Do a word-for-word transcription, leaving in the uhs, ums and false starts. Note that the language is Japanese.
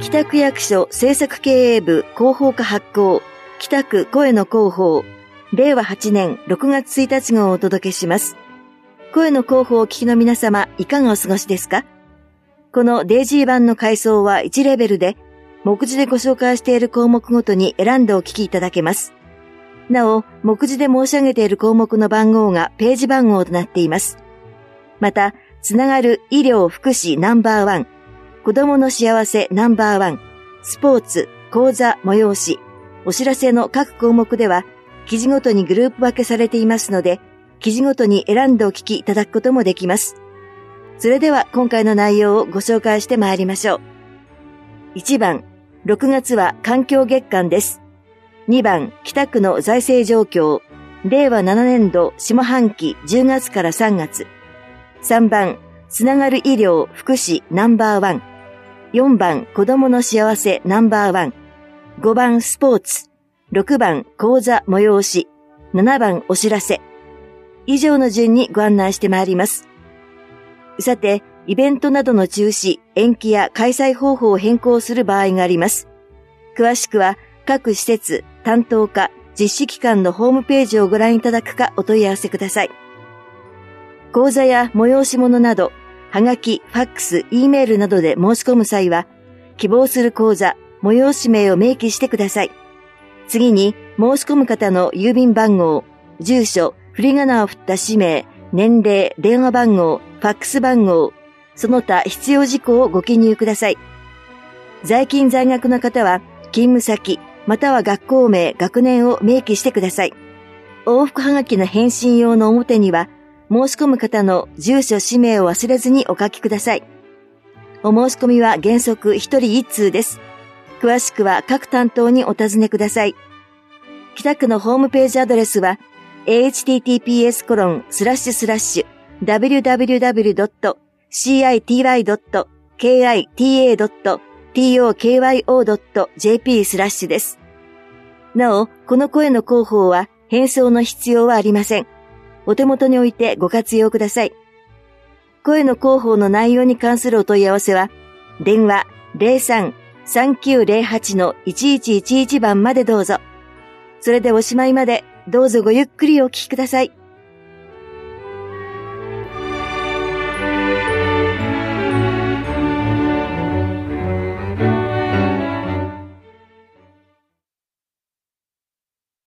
北区役所政策経営部広報課発行、北区声の広報、れいわはちねんろくがつついたち号をお届けします。声の広報をお聞きの皆様、いかがお過ごしですか？このデイジー版の階層はいちレベルで、目次でご紹介している項目ごとに選んでお聞きいただけます。なお、目次で申し上げている項目の番号がページ番号となっています。また、つながる医療福祉ナンバーワン、子供の幸せナンバーワン、スポーツ、講座、催し、お知らせの各項目では、記事ごとにグループ分けされていますので、記事ごとに選んでお聞きいただくこともできます。それでは今回の内容をご紹介してまいりましょう。いちばん、ろくがつは環境月間です。にばん、北区の財政状況、れいわななねんど下半期じゅうがつからさんがつ。さんばん、つながる医療福祉ナンバーワン。よんばん、子供の幸せナンバーワン。ごばん、スポーツ。ろくばん、講座催し。ななばん、お知らせ。以上の順にご案内してまいります。さて、イベントなどの中止、延期や開催方法を変更する場合があります。詳しくは、各施設、担当課、実施機関のホームページをご覧いただくかお問い合わせください。講座や催し物など、はがき、ファックス、Eメールなどで申し込む際は、希望する講座、催し名を明記してください。次に、申し込む方の郵便番号、住所、振り仮名を振った氏名、年齢、電話番号、ファックス番号、その他必要事項をご記入ください。在勤在学の方は、勤務先、または学校名、学年を明記してください。往復はがきの返信用の表には、申し込む方の住所、氏名を忘れずにお書きください。お申し込みは原則ひとりいっつうです。詳しくは各担当にお尋ねください。北区のホームページアドレスは、エイチティーティーピーエスコロンスラッシュスラッシュダブリューダブリューダブリュードットシーアイティーワイドットケーアイティーエードットトーケーワイオードットジェーピー スラッシュです。なお、この声の広報は返送の必要はありません。お手元に置いてご活用ください。声の広報の内容に関するお問い合わせは、電話 ゼロさん さんきゅうゼロはち いちいちいちいち 番までどうぞ。それでおしまいまでどうぞごゆっくりお聞きください。